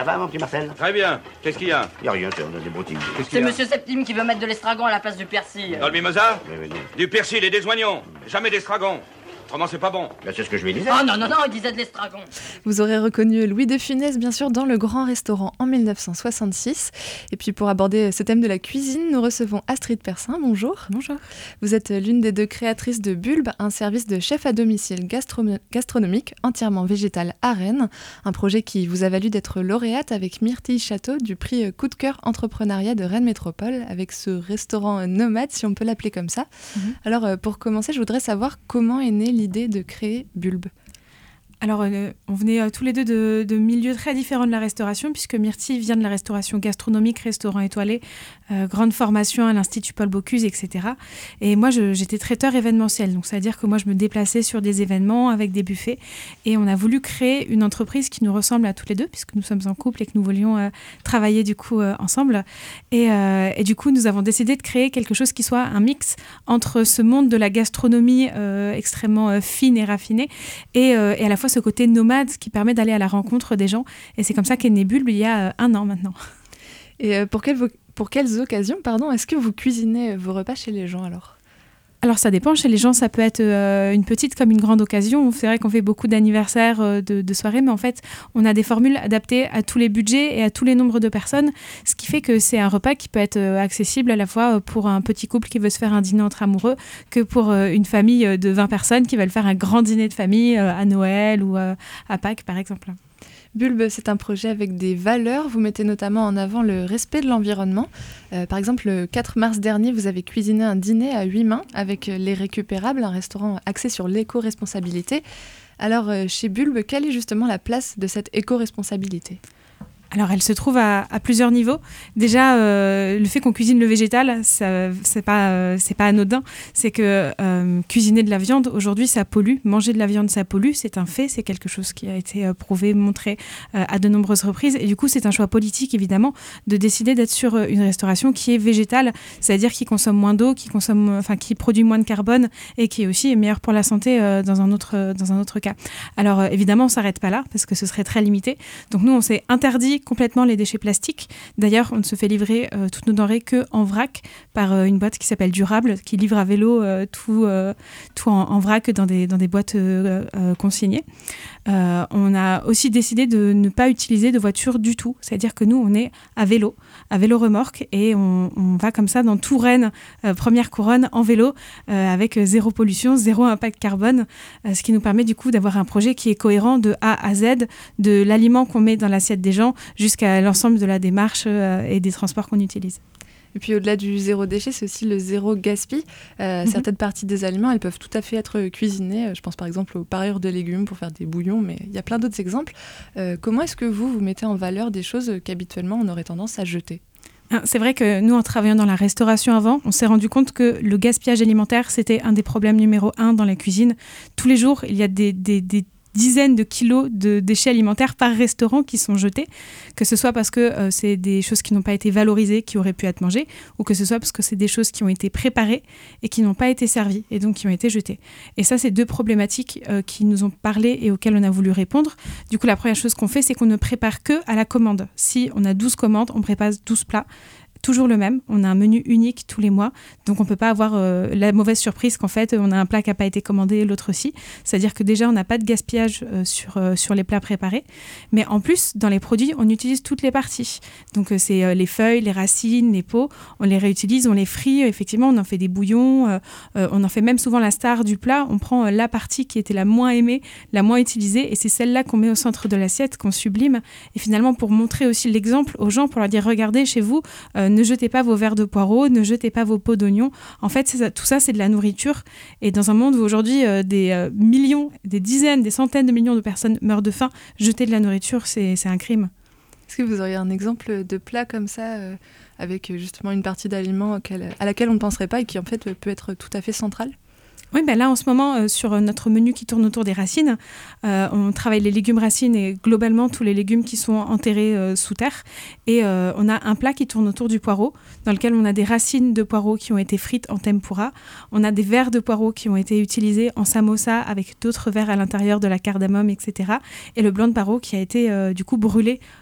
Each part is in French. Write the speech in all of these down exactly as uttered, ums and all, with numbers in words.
Ça va, mon petit Marcel? Très bien. Qu'est-ce qu'il y a? Y a rien, on a des broutines. Qu'est-ce qu'il C'est y a? Monsieur Septime qui veut mettre de l'estragon à la place du persil. Dans le mimosa? Oui, oui, oui. Du persil et des oignons. Jamais d'estragon. Autrement, c'est pas bon. Ben, c'est ce que je lui disais. Oh non, non, non, il disait de l'estragon. Vous aurez reconnu Louis de Funès, bien sûr, dans Le Grand Restaurant en mille neuf cent soixante-six. Et puis pour aborder ce thème de la cuisine, nous recevons Astrid Persin. Bonjour. Bonjour. Vous êtes l'une des deux créatrices de Bulbe, un service de chef à domicile gastro- gastronomique entièrement végétal à Rennes. Un projet qui vous a valu d'être lauréate avec Myrtille Château du prix Coup de cœur entrepreneuriat de Rennes Métropole, avec ce restaurant nomade, si on peut l'appeler comme ça. Mmh. Alors pour commencer, je voudrais savoir comment est née l'idée de créer Bulbe. Alors, euh, on venait euh, tous les deux de, de milieux très différents de la restauration, puisque Myrtille vient de la restauration gastronomique, restaurant étoilé, euh, grande formation à l'Institut Paul Bocuse, et cetera. Et moi, je, j'étais traiteur événementiel, donc ça veut dire que moi, je me déplaçais sur des événements avec des buffets. Et on a voulu créer une entreprise qui nous ressemble à tous les deux, puisque nous sommes en couple et que nous voulions euh, travailler du coup euh, ensemble. Et, euh, et du coup, nous avons décidé de créer quelque chose qui soit un mix entre ce monde de la gastronomie euh, extrêmement euh, fine et raffinée, et, euh, et à la fois ce côté nomade qui permet d'aller à la rencontre des gens. Et c'est comme ça qu'est né Bulbe il y a euh, un an maintenant. Et euh, pour, quelles vo- pour quelles occasions, pardon, est-ce que vous cuisinez vos repas chez les gens alors ? Alors ça dépend, chez les gens ça peut être euh, une petite comme une grande occasion. C'est vrai qu'on fait beaucoup d'anniversaires, euh, de, de soirées, mais en fait on a des formules adaptées à tous les budgets et à tous les nombres de personnes, ce qui fait que c'est un repas qui peut être euh, accessible à la fois pour un petit couple qui veut se faire un dîner entre amoureux que pour euh, une famille de vingt personnes qui veulent faire un grand dîner de famille euh, à Noël ou euh, à Pâques par exemple. Bulbe, c'est un projet avec des valeurs. Vous mettez notamment en avant le respect de l'environnement. Euh, par exemple, le quatre mars dernier, vous avez cuisiné un dîner à huit mains avec Les Récupérables, un restaurant axé sur l'éco-responsabilité. Alors, euh, chez Bulbe, quelle est justement la place de cette éco-responsabilité ? Alors, elle se trouve à, à plusieurs niveaux. Déjà, euh, le fait qu'on cuisine le végétal, ça, c'est pas, euh, c'est pas anodin. C'est que euh, cuisiner de la viande, aujourd'hui, ça pollue. Manger de la viande, ça pollue. C'est un fait. C'est quelque chose qui a été euh, prouvé, montré euh, à de nombreuses reprises. Et du coup, c'est un choix politique, évidemment, de décider d'être sur euh, une restauration qui est végétale, c'est-à-dire qui consomme moins d'eau, qui, consomme, enfin, qui produit moins de carbone et qui est aussi meilleure pour la santé euh, dans, un autre, euh, dans un autre cas. Alors, euh, évidemment, on ne s'arrête pas là parce que ce serait très limité. Donc, nous, on s'est interdit complètement les déchets plastiques. D'ailleurs, on ne se fait livrer euh, toutes nos denrées qu'en vrac par euh, une boîte qui s'appelle Durable, qui livre à vélo euh, tout, euh, tout en, en vrac dans des, dans des boîtes euh, euh, consignées. Euh, on a aussi décidé de ne pas utiliser de voiture du tout. C'est-à-dire que nous, on est à vélo, à vélo remorque, et on, on va comme ça dans tout Rennes, euh, première couronne, en vélo, euh, avec zéro pollution, zéro impact carbone, euh, ce qui nous permet du coup d'avoir un projet qui est cohérent de A à Z, de l'aliment qu'on met dans l'assiette des gens jusqu'à l'ensemble de la démarche euh, et des transports qu'on utilise. Et puis au-delà du zéro déchet, c'est aussi le zéro gaspille. Euh, mm-hmm. Certaines parties des aliments, elles peuvent tout à fait être cuisinées. Je pense par exemple aux parures de légumes pour faire des bouillons, mais il y a plein d'autres exemples. Euh, comment est-ce que vous, vous mettez en valeur des choses qu'habituellement on aurait tendance à jeter ? C'est vrai que nous, en travaillant dans la restauration avant, on s'est rendu compte que le gaspillage alimentaire, c'était un des problèmes numéro un dans la cuisine. Tous les jours, il y a des, des, des dizaines de kilos de déchets alimentaires par restaurant qui sont jetés, que ce soit parce que euh, c'est des choses qui n'ont pas été valorisées, qui auraient pu être mangées, ou que ce soit parce que c'est des choses qui ont été préparées et qui n'ont pas été servies, et donc qui ont été jetées. Et ça, c'est deux problématiques euh, qui nous ont parlé et auxquelles on a voulu répondre. Du coup, la première chose qu'on fait, c'est qu'on ne prépare que à la commande. Si on a douze commandes, on prépare douze plats. Toujours le même, on a un menu unique tous les mois, donc on ne peut pas avoir euh, la mauvaise surprise qu'en fait on a un plat qui n'a pas été commandé, l'autre aussi. C'est-à-dire que déjà on n'a pas de gaspillage euh, sur, euh, sur les plats préparés, mais en plus dans les produits on utilise toutes les parties. Donc euh, c'est euh, les feuilles, les racines, les peaux, on les réutilise, on les frit, effectivement on en fait des bouillons, euh, euh, on en fait même souvent la star du plat, on prend euh, la partie qui était la moins aimée, la moins utilisée, et c'est celle-là qu'on met au centre de l'assiette, qu'on sublime, et finalement pour montrer aussi l'exemple aux gens, pour leur dire regardez chez vous, euh, ne jetez pas vos verres de poireaux, ne jetez pas vos pots d'oignons. En fait, c'est ça, tout ça, c'est de la nourriture. Et dans un monde où aujourd'hui, euh, des euh, millions, des dizaines, des centaines de millions de personnes meurent de faim, jeter de la nourriture, c'est, c'est un crime. Est-ce que vous auriez un exemple de plat comme ça, euh, avec justement une partie d'aliments à laquelle on ne penserait pas et qui en fait peut être tout à fait centrale ? Oui, ben là, en ce moment, euh, sur notre menu qui tourne autour des racines, euh, on travaille les légumes racines et globalement tous les légumes qui sont enterrés euh, sous terre. Et euh, on a un plat qui tourne autour du poireau, dans lequel on a des racines de poireaux qui ont été frites en tempura. On a des verres de poireaux qui ont été utilisés en samosa avec d'autres verres à l'intérieur, de la cardamome, et cetera. Et le blanc de poireau qui a été euh, du coup brûlé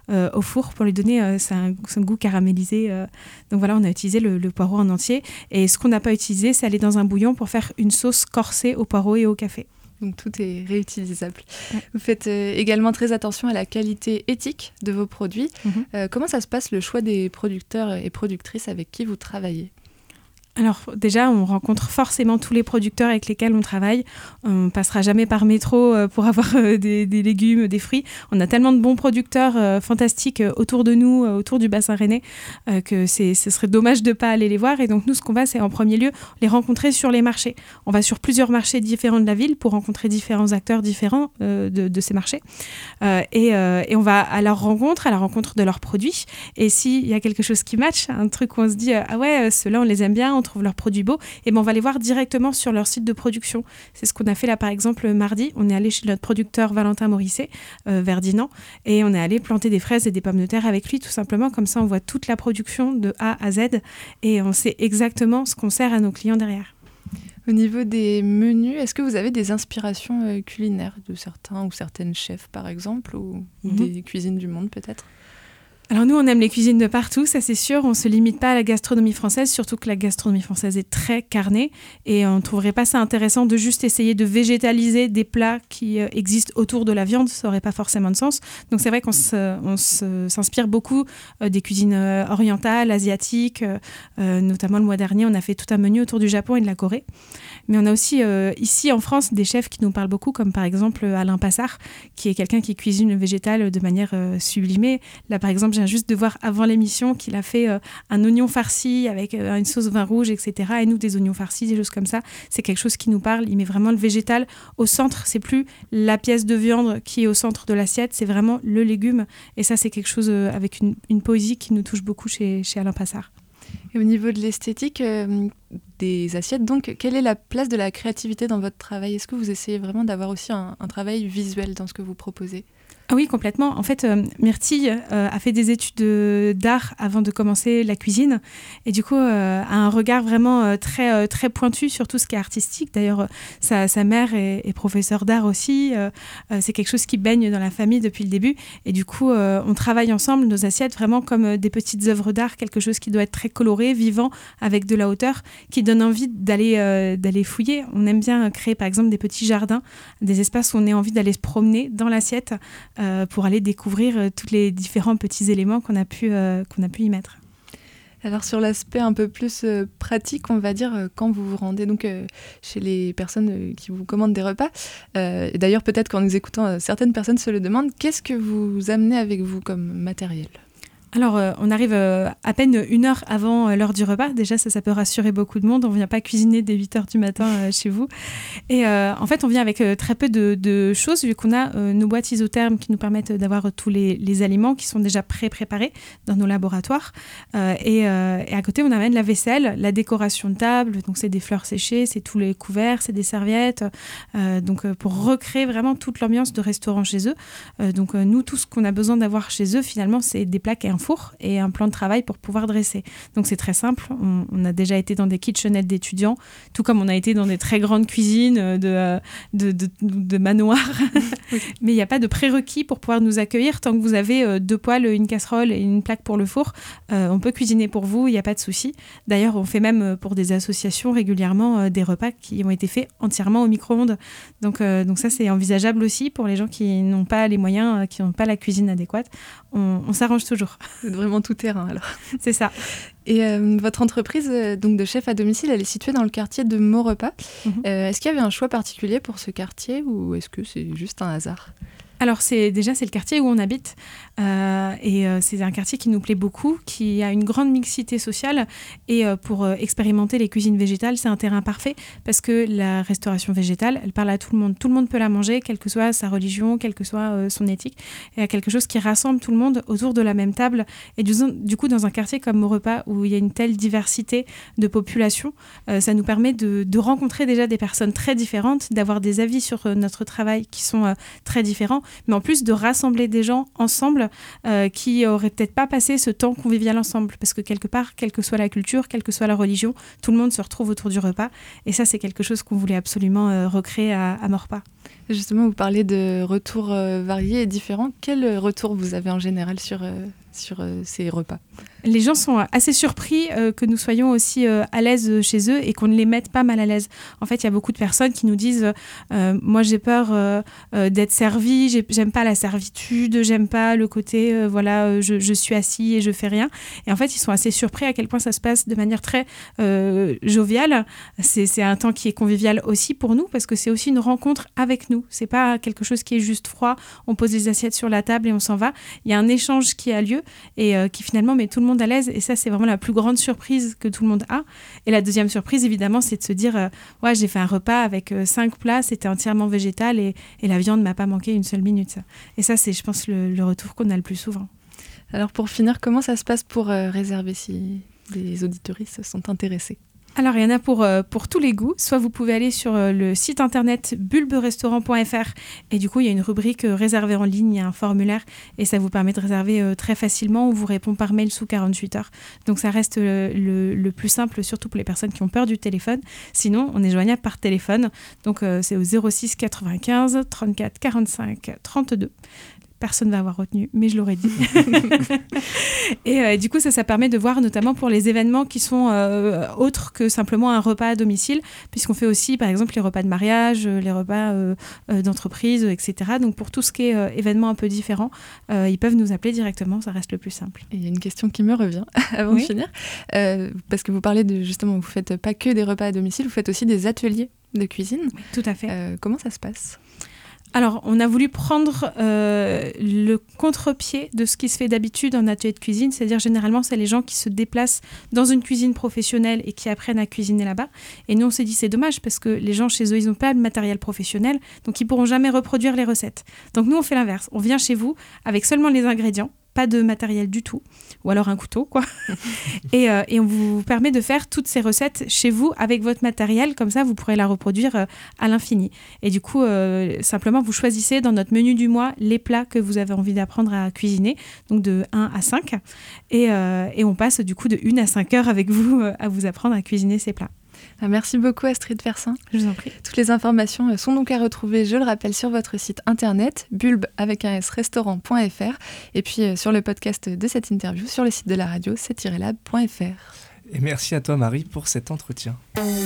euh, au four pour lui donner euh, son, son goût caramélisé. Euh. Donc voilà, on a utilisé le, le poireau en entier. Et ce qu'on n'a pas utilisé, c'est aller dans un bouillon pour faire une sauce corsée au poireau et au café. Donc tout est réutilisable. Ouais. Vous faites euh, également très attention à la qualité éthique de vos produits. Mm-hmm. Euh, comment ça se passe le choix des producteurs et productrices avec qui vous travaillez ? Alors déjà, on rencontre forcément tous les producteurs avec lesquels on travaille. On ne passera jamais par métro euh, pour avoir euh, des, des légumes, des fruits. On a tellement de bons producteurs euh, fantastiques euh, autour de nous, euh, autour du bassin rennais, euh, que c'est, ce serait dommage de ne pas aller les voir. Et donc nous, ce qu'on va, c'est en premier lieu les rencontrer sur les marchés. On va sur plusieurs marchés différents de la ville pour rencontrer différents acteurs différents euh, de, de ces marchés. Euh, et, euh, et on va à leur rencontre, à la rencontre de leurs produits. Et s'il y a quelque chose qui match, un truc où on se dit euh, « Ah ouais, ceux-là, on les aime bien, on trouve leurs produits beaux », et ben on va les voir directement sur leur site de production. C'est ce qu'on a fait là par exemple mardi. On est allé chez notre producteur Valentin Morisset, euh, vers Dinan, et on est allé planter des fraises et des pommes de terre avec lui tout simplement. Comme ça on voit toute la production de A à Z et on sait exactement ce qu'on sert à nos clients derrière. Au niveau des menus, est-ce que vous avez des inspirations euh, culinaires de certains ou certaines chefs par exemple, ou Mm-hmm. des cuisines du monde peut-être ? Alors nous, on aime les cuisines de partout, ça c'est sûr. On ne se limite pas à la gastronomie française, surtout que la gastronomie française est très carnée. Et on ne trouverait pas ça intéressant de juste essayer de végétaliser des plats qui euh, existent autour de la viande. Ça n'aurait pas forcément de sens. Donc c'est vrai qu'on se, on se, s'inspire beaucoup euh, des cuisines euh, orientales, asiatiques. Euh, euh, notamment le mois dernier, on a fait tout un menu autour du Japon et de la Corée. Mais on a aussi euh, ici en France des chefs qui nous parlent beaucoup, comme par exemple Alain Passard, qui est quelqu'un qui cuisine le végétal de manière euh, sublimée. Là par exemple, je viens juste de voir avant l'émission qu'il a fait euh, un oignon farci avec euh, une sauce vin rouge, et cetera. Et nous, des oignons farcis, des choses comme ça, c'est quelque chose qui nous parle. Il met vraiment le végétal au centre. C'est plus la pièce de viande qui est au centre de l'assiette, c'est vraiment le légume. Et ça, c'est quelque chose euh, avec une, une poésie qui nous touche beaucoup chez, chez Alain Passard. Et au niveau de l'esthétique euh, des assiettes, donc, quelle est la place de la créativité dans votre travail ? Est-ce que vous essayez vraiment d'avoir aussi un, un travail visuel dans ce que vous proposez ? Ah oui, complètement. En fait, euh, Myrtille euh, a fait des études de, d'art avant de commencer la cuisine et du coup euh, a un regard vraiment euh, très, euh, très pointu sur tout ce qui est artistique. D'ailleurs, euh, sa, sa mère est, est professeure d'art aussi. Euh, euh, c'est quelque chose qui baigne dans la famille depuis le début. Et du coup, euh, on travaille ensemble nos assiettes vraiment comme euh, des petites œuvres d'art, quelque chose qui doit être très coloré, vivant, avec de la hauteur, qui donne envie d'aller, euh, d'aller fouiller. On aime bien créer par exemple des petits jardins, des espaces où on a envie d'aller se promener dans l'assiette, Euh, pour aller découvrir euh, tous les différents petits éléments qu'on a pu, euh, qu'on a pu y mettre. Alors sur l'aspect un peu plus euh, pratique, on va dire, euh, quand vous vous rendez donc, euh, chez les personnes euh, qui vous commandent des repas, euh, et d'ailleurs peut-être qu'en nous écoutant, euh, certaines personnes se le demandent, qu'est-ce que vous amenez avec vous comme matériel ? Alors, euh, on arrive euh, à peine une heure avant euh, l'heure du repas. Déjà, ça, ça peut rassurer beaucoup de monde. On ne vient pas cuisiner dès huit heures du matin euh, chez vous. Et euh, en fait, on vient avec euh, très peu de, de choses, vu qu'on a euh, nos boîtes isothermes qui nous permettent d'avoir euh, tous les, les aliments qui sont déjà pré-préparés dans nos laboratoires. Euh, et, euh, et à côté, on amène la vaisselle, la décoration de table. Donc, c'est des fleurs séchées, c'est tous les couverts, c'est des serviettes. Euh, donc, euh, pour recréer vraiment toute l'ambiance de restaurant chez eux. Euh, donc, euh, nous, tout ce qu'on a besoin d'avoir chez eux, finalement, c'est des plaques et un four et un plan de travail pour pouvoir dresser. Donc c'est très simple. On, on a déjà été dans des kitchenettes d'étudiants, tout comme on a été dans des très grandes cuisines de, de, de, de manoirs. Oui. Mais il n'y a pas de prérequis pour pouvoir nous accueillir. Tant que vous avez deux poêles, une casserole et une plaque pour le four, euh, on peut cuisiner pour vous, il n'y a pas de souci. D'ailleurs, on fait même pour des associations régulièrement euh, des repas qui ont été faits entièrement au micro-ondes. Donc, euh, donc ça, c'est envisageable aussi pour les gens qui n'ont pas les moyens, euh, qui n'ont pas la cuisine adéquate. On, on s'arrange toujours. C'est vraiment tout terrain alors. C'est ça. Et euh, votre entreprise euh, donc de chef à domicile, elle est située dans le quartier de Maurepas. Mmh. Euh, est-ce qu'il y avait un choix particulier pour ce quartier ou est-ce que c'est juste un hasard ? Alors c'est, déjà, c'est le quartier où on habite euh, et euh, c'est un quartier qui nous plaît beaucoup, qui a une grande mixité sociale et euh, pour euh, expérimenter les cuisines végétales, c'est un terrain parfait parce que la restauration végétale, elle parle à tout le monde. Tout le monde peut la manger, quelle que soit sa religion, quelle que soit euh, son éthique. Et il y a quelque chose qui rassemble tout le monde autour de la même table. Et du, du coup, dans un quartier comme Maurepas, où il y a une telle diversité de population, euh, ça nous permet de, de rencontrer déjà des personnes très différentes, d'avoir des avis sur euh, notre travail qui sont euh, très différents, mais en plus de rassembler des gens ensemble euh, qui n'auraient peut-être pas passé ce temps convivial ensemble. Parce que quelque part, quelle que soit la culture, quelle que soit la religion, tout le monde se retrouve autour du repas. Et ça, c'est quelque chose qu'on voulait absolument euh, recréer à, à Maurepas. Justement, vous parlez de retours euh, variés et différents. Quel retour vous avez en général sur, euh, sur euh, ces repas ? Les gens sont assez surpris euh, que nous soyons aussi euh, à l'aise chez eux et qu'on ne les mette pas mal à l'aise. En fait, il y a beaucoup de personnes qui nous disent euh, « Moi, j'ai peur euh, euh, d'être servie, j'ai, j'aime pas la servitude, j'aime pas le côté euh, voilà, euh, je, je suis assis et je fais rien. » Et en fait, ils sont assez surpris à quel point ça se passe de manière très euh, joviale. C'est, c'est un temps qui est convivial aussi pour nous parce que c'est aussi une rencontre avec nous. C'est pas quelque chose qui est juste froid, on pose les assiettes sur la table et on s'en va. Il y a un échange qui a lieu et euh, qui finalement met tout le monde à l'aise, et ça c'est vraiment la plus grande surprise que tout le monde a. Et la deuxième surprise évidemment, c'est de se dire euh, ouais, j'ai fait un repas avec euh, cinq plats, c'était entièrement végétal et, et la viande m'a pas manqué une seule minute. Ça. Et ça c'est, je pense, le, le retour qu'on a le plus souvent. Alors pour finir, comment ça se passe pour euh, réserver si les auditeuristes sont intéressés ? Alors, il y en a pour, euh, pour tous les goûts. Soit vous pouvez aller sur euh, le site internet bulbe restaurant point f r et du coup, il y a une rubrique euh, réserver en ligne, il y a un formulaire et ça vous permet de réserver euh, très facilement. On vous répond par mail sous quarante-huit heures. Donc, ça reste euh, le, le plus simple, surtout pour les personnes qui ont peur du téléphone. Sinon, on est joignable par téléphone. Donc, euh, c'est au zéro six quatre-vingt-quinze trente-quatre quarante-cinq trente-deux. Personne ne va avoir retenu, mais je l'aurais dit. et euh, du coup, ça, ça permet de voir notamment pour les événements qui sont euh, autres que simplement un repas à domicile, puisqu'on fait aussi, par exemple, les repas de mariage, les repas euh, euh, d'entreprise, et cetera. Donc, pour tout ce qui est euh, événement un peu différent, euh, ils peuvent nous appeler directement, ça reste le plus simple. Et il y a une question qui me revient avant oui. de finir, euh, parce que vous parlez de, justement, vous ne faites pas que des repas à domicile, vous faites aussi des ateliers de cuisine. Oui, tout à fait. Euh, comment ça se passe ? Alors, on a voulu prendre euh, le contre-pied de ce qui se fait d'habitude en atelier de cuisine, c'est-à-dire généralement, c'est les gens qui se déplacent dans une cuisine professionnelle et qui apprennent à cuisiner là-bas. Et nous, on s'est dit, c'est dommage parce que les gens chez eux, ils n'ont pas de matériel professionnel, donc ils ne pourront jamais reproduire les recettes. Donc nous, on fait l'inverse. On vient chez vous avec seulement les ingrédients, pas de matériel du tout, ou alors un couteau, quoi. et, euh, et on vous permet de faire toutes ces recettes chez vous avec votre matériel, comme ça vous pourrez la reproduire euh, à l'infini. Et du coup, euh, simplement, vous choisissez dans notre menu du mois les plats que vous avez envie d'apprendre à cuisiner, donc de un à cinq, et, euh, et on passe du coup de une à cinq heures avec vous euh, à vous apprendre à cuisiner ces plats. Merci beaucoup Astrid Fersin. Je vous en prie. Toutes les informations sont donc à retrouver, je le rappelle, sur votre site internet bulbe avec un s restaurant point f r et puis sur le podcast de cette interview sur le site de la radio c tiret lab point f r. Et merci à toi Marie pour cet entretien.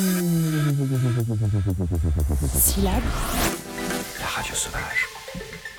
Syllab. La radio sauvage.